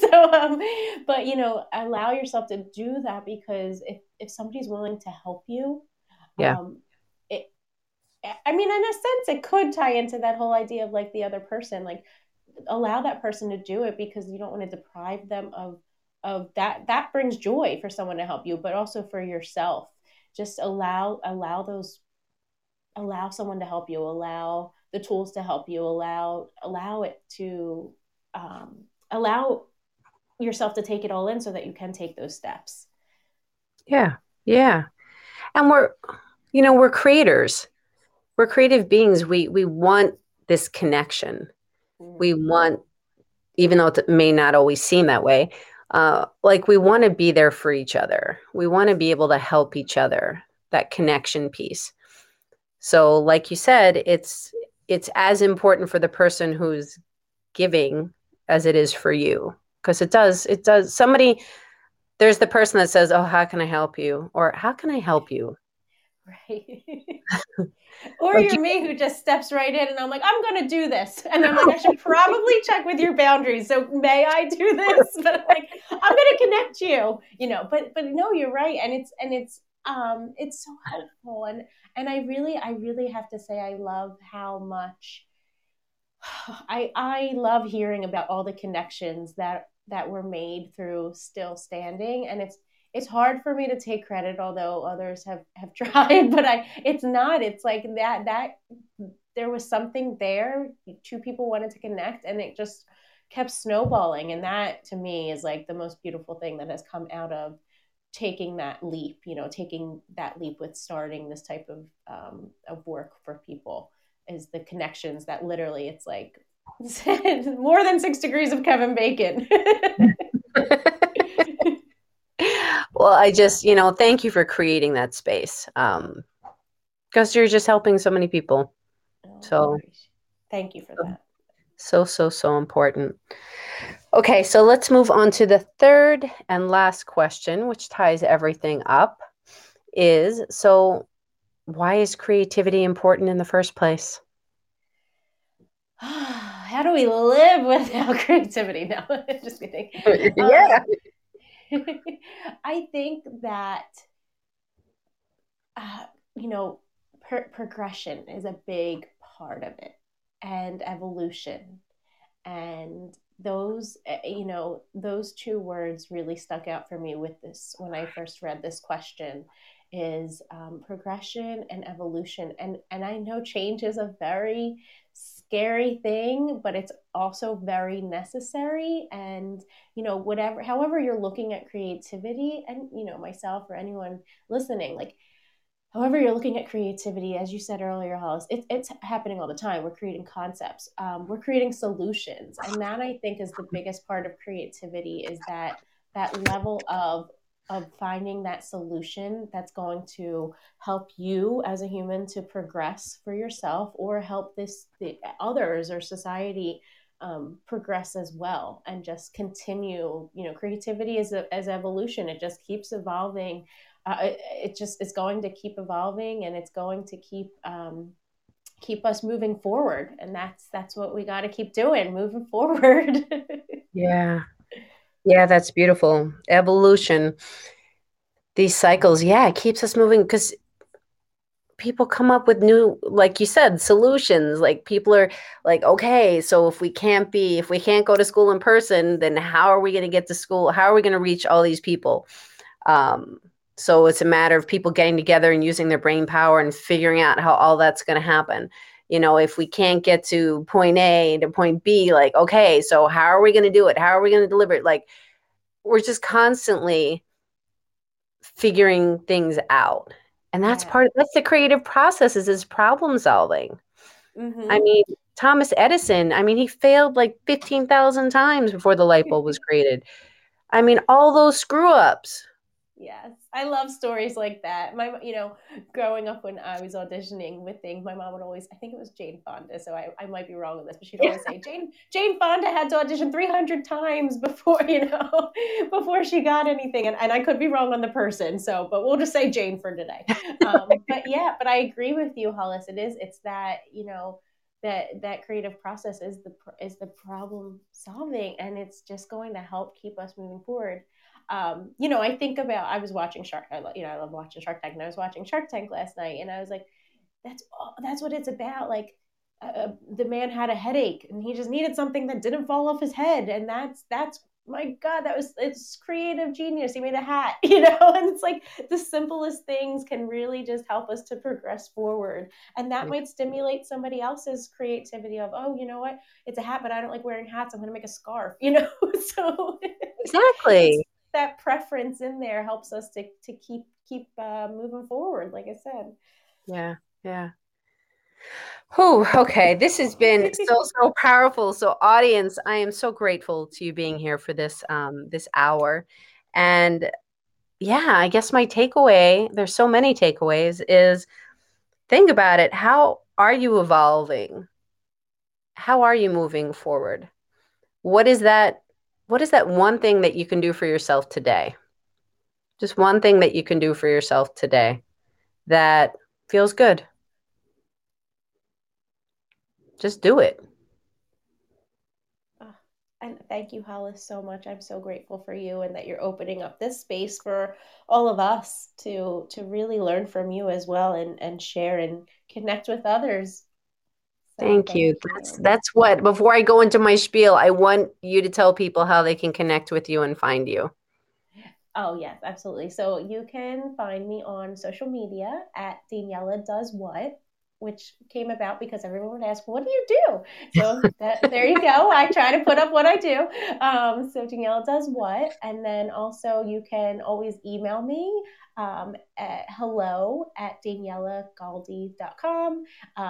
B: But allow yourself to do that, because if somebody's willing to help you,
A: Yeah.
B: um, it. I mean, in a sense, it could tie into that whole idea of like the other person. Like, allow that person to do it, because you don't want to deprive them of that brings joy for someone to help you, but also for yourself. Just allow someone to help you, allow the tools to help you, allow it to allow yourself to take it all in, so that you can take those steps.
A: Yeah. Yeah. And we're creators. We're creative beings. We want this connection. We
B: Mm-hmm.
A: want, even though it may not always seem that way, like, we want to be there for each other. We want to be able to help each other, that connection piece. So, like you said, it's as important for the person who's giving as it is for you. Because it does. There's the person that says, "Oh, how can I help you?" Or "How can I help you?"
B: Right. Or
A: Like,
B: you're me, who just steps right in, and I'm like, I'm going to do this. And I'm like, I should probably check with your boundaries. So may I do this? But I'm like, I'm going to connect you, but no, you're right. And it's so helpful. And I really have to say, I love how much I love hearing about all the connections that were made through Still Standing. And it's hard for me to take credit, although others have tried, but it's not. It's like that there was something there. Two people wanted to connect, and it just kept snowballing. And that, to me, is like the most beautiful thing that has come out of taking that leap with starting this type of work for people, is the connections that literally, it's like more than 6 degrees of Kevin Bacon.
A: Well, I just, thank you for creating that space. Because you're just helping so many people.
B: Oh, I
A: So,
B: appreciate. Thank you for that.
A: so, so, so important. Okay, so let's move on to the third and last question, which ties everything up. Why is creativity important in the first place?
B: How do we live without creativity? No, just kidding.
A: Yeah.
B: Um, I think that uh, you know, progression is a big part of it, and evolution, and those two words really stuck out for me with this when I first read this question is progression and evolution. And I know change is a very scary thing, but it's also very necessary. And whatever, however you're looking at creativity, and myself or anyone listening, like however you're looking at creativity, as you said earlier, Hollis, it's happening all the time. We're creating concepts, we're creating solutions, and that I think is the biggest part of creativity, is that level of finding that solution that's going to help you as a human to progress for yourself, or help the others or society progress as well, and just continue. Creativity is as evolution; it just keeps evolving. It just is going to keep evolving, and it's going to keep us moving forward, and that's what we got to keep doing, moving forward.
A: Yeah. Yeah, that's beautiful. Evolution, these cycles, yeah, it keeps us moving because people come up with new, like you said, solutions. Like people are like, okay, so if we can't go to school in person, then how are we going to get to school? How are we going to reach all these people? Um, so it's a matter of people getting together and using their brain power and figuring out how all that's going to happen. If we can't get to point A to point B, like, okay, so how are we going to do it? How are we going to deliver it? Like, we're just constantly figuring things out. And
B: Yeah.
A: that's the creative process is problem solving. I
B: Mm-hmm.
A: mean, Thomas Edison, I mean, he failed like 15,000 times before the light bulb was created. I mean, all those screw ups.
B: Yes, I love stories like that. Growing up when I was auditioning with things, my mom would always, I think it was Jane Fonda, so I might be wrong on this, but she'd always say, Jane Fonda had to audition 300 times before, before she got anything. And I could be wrong on the person, but we'll just say Jane for today. But yeah, but I agree with you, Hollis. It's that, that creative process is the problem solving, and it's just going to help keep us moving forward. I think about, I was watching I love watching Shark Tank, and I was watching Shark Tank last night, and I was like, that's what it's about. Like, the man had a headache, and he just needed something that didn't fall off his head, and that's my God, it's creative genius. He made a hat, and it's like the simplest things can really just help us to progress forward, and that might stimulate somebody else's creativity of, oh, you know what, it's a hat, but I don't like wearing hats. I'm going to make a scarf, so it's
A: Exactly.
B: that preference in there helps us to keep moving forward, like I said.
A: Yeah. Yeah. Whew, okay. This has been so, so powerful. So, audience, I am so grateful to you being here for this hour. And yeah, I guess my takeaway, there's so many takeaways, is think about it. How are you evolving? How are you moving forward? What is that? What is that one thing that you can do for yourself today? Just one thing that you can do for yourself today that feels good. Just do it.
B: Oh, and thank you, Hollis, so much. I'm so grateful for you, and that you're opening up this space for all of us to really learn from you as well, and share and connect with others. So
A: Thank
B: thank
A: you. That's
B: you.
A: that's what, before I go into my spiel, I want you to tell people how they can connect with you and find you.
B: Oh, yes, absolutely. So you can find me on social media at Daniela Does What. which came about because everyone would ask, "What do you do?" So there you go. I try to put up what I do. So Daniela does what, and then also you can always email me at hello@danielagaldi.com.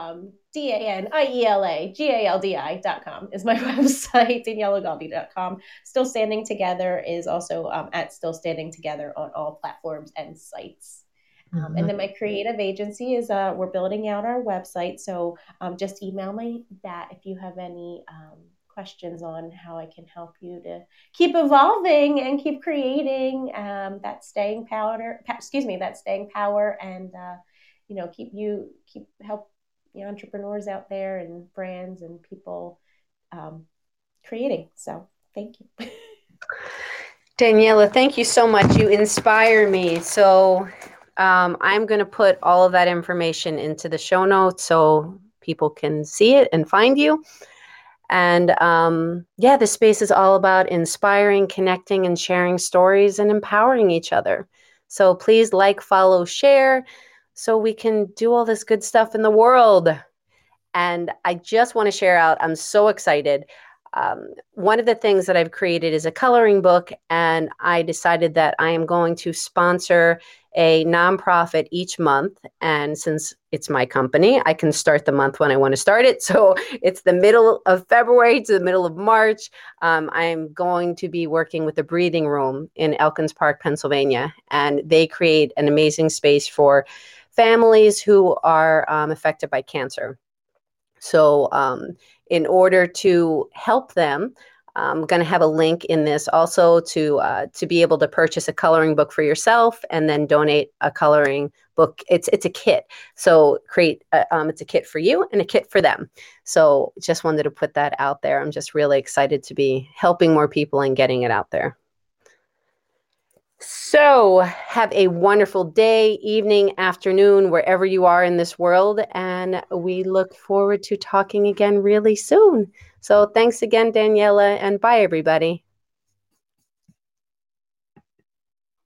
B: DANIELAGALDI.com is my website, danielagaldi.com. Still Standing Together is also at Still Standing Together on all platforms and sites. And then my creative agency is we're building out our website. So just email me that if you have any questions on how I can help you to keep evolving and keep creating that staying power. That staying power, and keep help entrepreneurs out there and brands and people creating. So thank you.
A: Daniela, thank you so much. You inspire me. So I'm going to put all of that information into the show notes so people can see it and find you. And yeah, the space is all about inspiring, connecting, and sharing stories and empowering each other. So please like, follow, share so we can do all this good stuff in the world. And I just want to share out, I'm so excited. One of the things that I've created is a coloring book, and I decided that I am going to sponsor a nonprofit each month. And since it's my company, I can start the month when I want to start it. So it's the middle of February to the middle of March. I'm going to be working with the Breathing Room in Elkins Park, Pennsylvania, and they create an amazing space for families who are affected by cancer. So in order to help them, I'm going to have a link in this also to be able to purchase a coloring book for yourself and then donate a coloring book. It's a kit. So it's a kit for you and a kit for them. So just wanted to put that out there. I'm just really excited to be helping more people and getting it out there. So have a wonderful day, evening, afternoon, wherever you are in this world. And we look forward to talking again really soon. So thanks again, Daniela, and bye, everybody.